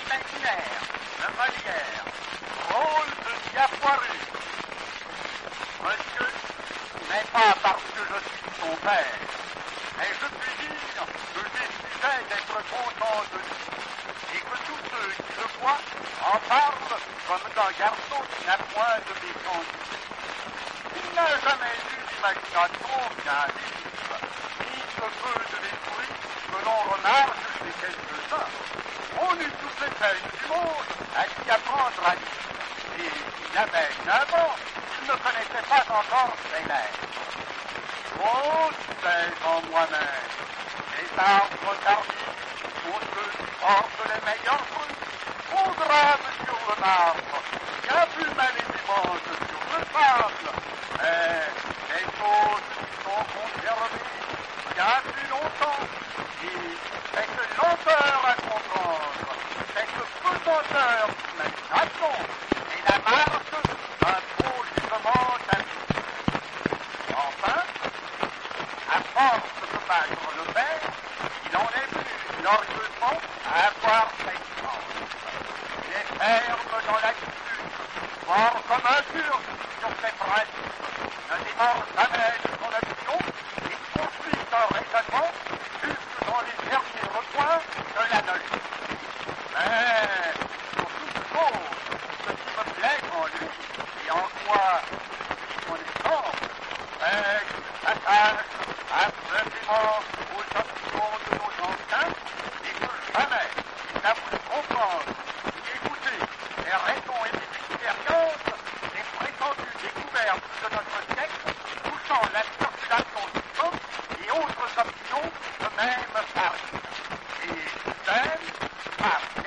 imaginaire de Molière, rôle de Diafoirus. Monsieur, ce n'est pas parce que je suis son père, mais je puis dire que j'ai sujet d'être content de lui, et que tous ceux qui le voient en parlent comme d'un garçon qui n'a point de défendu. Il n'a jamais eu d'imagination bien vive, ni ce peu de l'esprit que l'on remarque chez quelques-uns. On eut toutes les peines du monde à lui apprendre à lire, et il avait 9 ans, il ne connaissait pas encore ses lettres. Oh, sais en moi-même, les arbres tardifs, aux ceux qui portent les meilleurs fruits, sont graves sur le marbre, bien plus malaisément que sur le sable, mais les choses qui sont conservées bien plus longtemps, et cette lenteur à comprendre, cette pesanteur d'imagination, est la marque d'un faux jugement d'avis. Enfin, à force de battre le père, il en est venu glorieusement à avoir cette chance. Il est ferme dans l'attitude, fort comme un turc sur ses principes, ne démord jamais de son opinion et poursuit son raisonnement jusque dans les derniers recoins de la logique. Mais, sur toute chose, ce qui me plaît en lui, et en quoi je suis connaissance, c'est qu'il s'attache absolument aux opinions de nos anciens et que jamais il n'a voulu comprendre ni écouter les raisons et les expériences des prétendues découvertes de notre siècle touchant la circulation du sang et autres opinions de même Paris. Et même Paris.